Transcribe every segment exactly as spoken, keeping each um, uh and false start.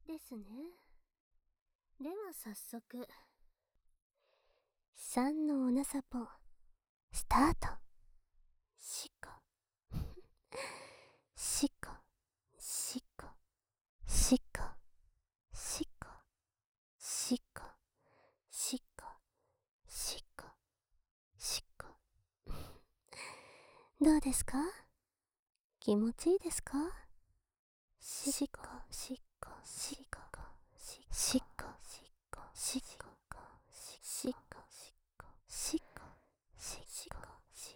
ですね。では早速、さんのおなさぽ、スタート。しこ、しこ、しこ、しこ、しこ、しこ、しこ、しこ、しこ。どうですか？気持ちいいですか？しこ、しこ、しこ、しこ、しこ、しこ、しこ、しこ、しこ、しこ、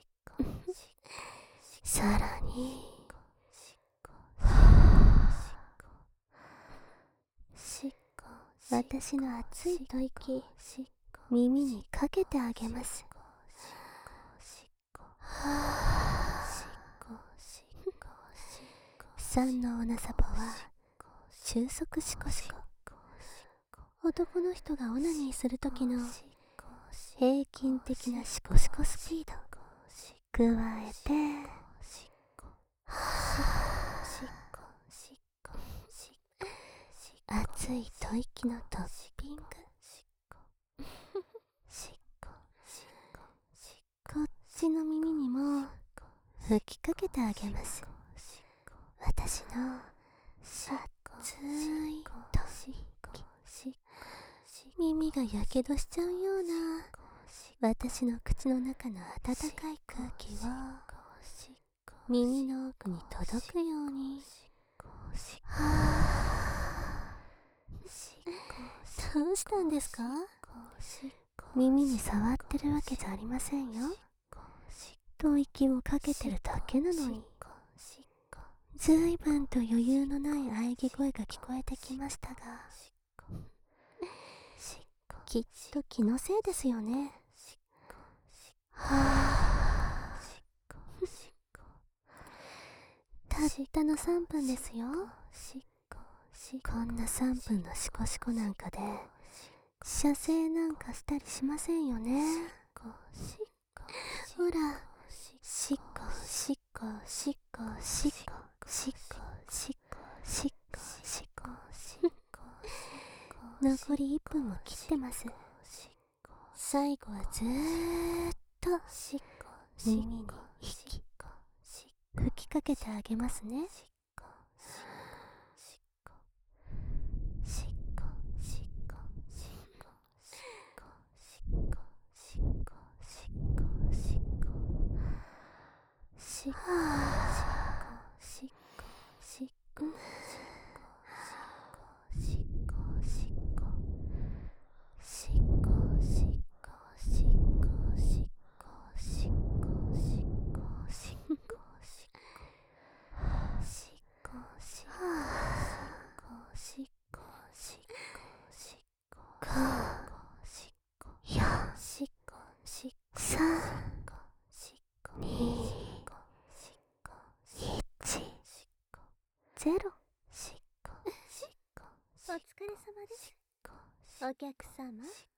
さらに、私の熱い吐息、耳にかけてあげます。さんのおなさぽは中速シコシコ。男の人がオナニーする時の平均的なシコシコスピード加えて、熱い吐息のトッピング。こっちの耳にも吹きかけてあげます。私の熱い吐息。耳がやけどしちゃうような私の口の中の温かい空気を耳の奥に届くように。はぁ、どうしたんですか？耳に触ってるわけじゃありませんよ。吐息をかけてるだけなのに。ずいぶんと余裕のない喘ぎ声が聞こえてきましたが、きっと気のせいですよね。はぁ、たったのさんぷんですよ。こんなさんぷんのシコシコなんかで射精なんかしたりしませんよね。ほら、シコシコシコシコシコシコシコシコ残りいっぷんも切ってます。最後はずーっと耳に息吹きかけてあげますね。しはぁ、しこしこしこしこしこしこしこしこしこしこしこしこしこしこしこしこしこしこよんしこしこさんにゼロ。お疲れ様です。お客様。